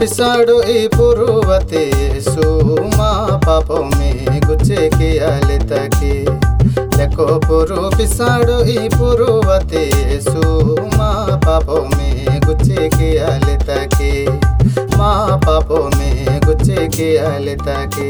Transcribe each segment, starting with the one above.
पिसाड़ो ई पुरुवते सु मा पापों में गुचे के आले तके लेको पुरु पिसाड़ो ई पुरुवते सु मा पापों में गुचे के आले तके मा पापों में गुचे के आले तके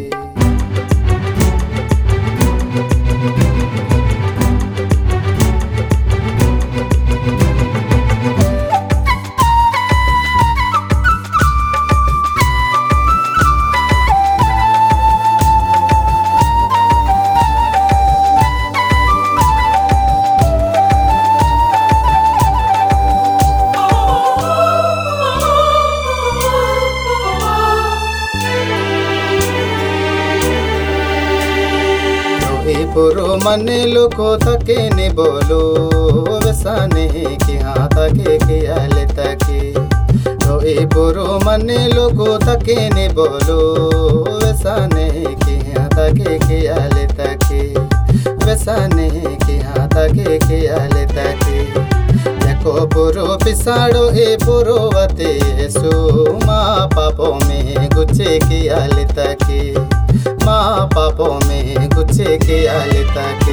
पुरु मने लोको तके ने बोलो वसाने की हाँ तके के आले तके रोए पुरु मने लोको तके ने बोलो वसाने की हाँ तके के आले तके वसाने की हाँ तके के आले तके देखो पुरु पिसाड़ो ए पुरु वते सु मा पापों में गुचे के आले तके मा पापों में गुचे के आले तके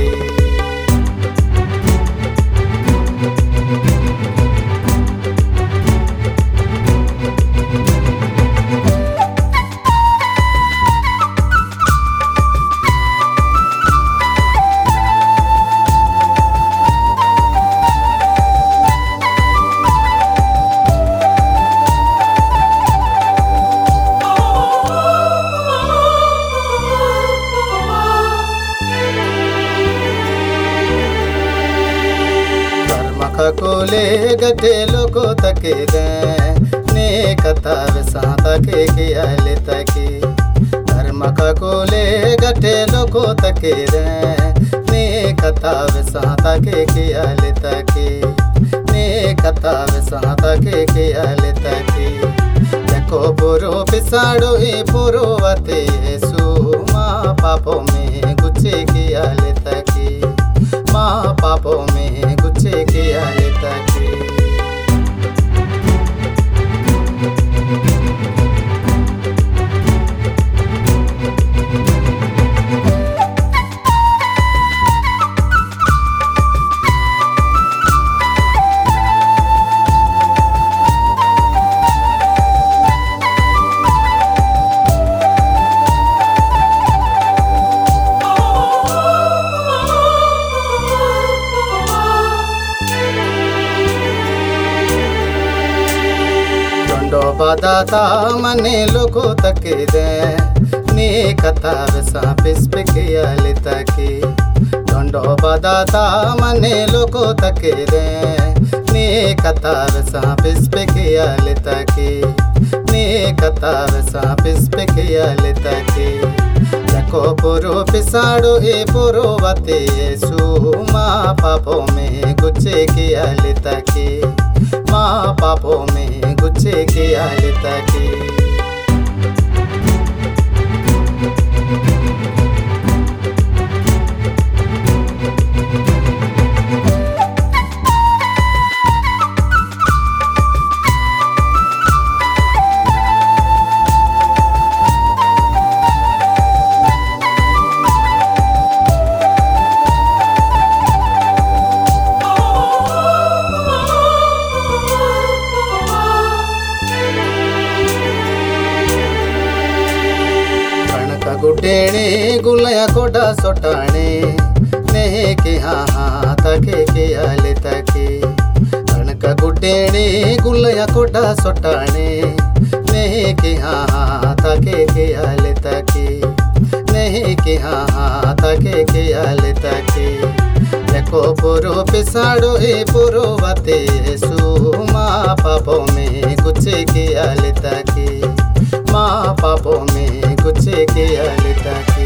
कोले गटे लोको तके दे ने कतार साता के आले तके धर्म का कोले गटे लोको तके दे ने कतार साता के आले तके ने कतार साता के आले तके देखो पुरु पिसाड़ो ए पुरु वते सु मा पापों में गुचे के आले तके मा पापों में गुचे के आले तके बादाता मने लोको तके दे ने कतार सा पिस्पे आले तके डोंडो बादाता मने लोको तके दे ने कतार सा पिस्पे आले तके ने कतार सा पिस्पे आले तके देखो पुरु पिसाड़ो ए पुरु वते सु मा पापों में गुचे के आले तके मा पापों में गुचे के आले तके गुडेणे गुलया कोडा सोटाणे ने के हाँ तके के आले तके कणक गुडेणे गुलया कोडा सोटाणे ने के हाँ तके के आले तके ने के हाँ तके के आले तके देखो पुरु पिसाड़ो ए पुरु वते सु मा पापों में गुचे के आले तके मा पापों में गुचे के आले तके